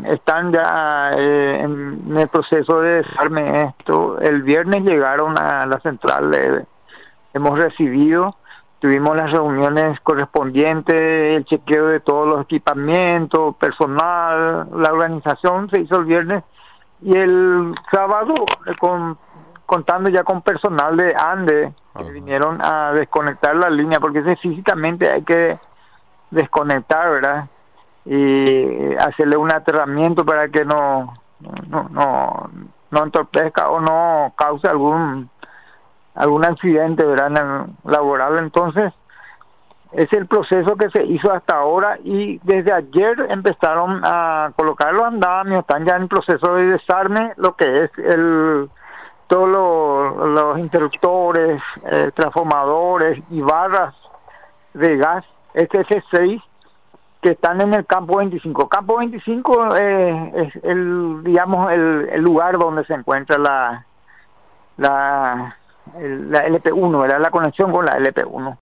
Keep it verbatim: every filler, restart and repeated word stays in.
están ya eh, en el proceso de desarme esto. El viernes llegaron a la central, eh, hemos recibido, tuvimos las reuniones correspondientes, el chequeo de todos los equipamientos, personal, la organización se hizo el viernes y el sábado eh, con, contando ya con personal de ANDE que Ajá. vinieron a desconectar la línea porque ese físicamente hay que desconectar, ¿verdad? Y hacerle un aterramiento para que no no no, no entorpezca o no cause algún algún accidente, ¿verdad?, laboral. Entonces es el proceso que se hizo hasta ahora y desde ayer empezaron a colocar los andamios, están ya en proceso de desarme lo que es el todos los, los interruptores, eh, transformadores y barras de gas S F seis que están en el campo veinticinco. Campo veinticinco eh, es el, digamos, el, el lugar donde se encuentra la la, el, la L P uno, ¿verdad? La conexión con la L P uno.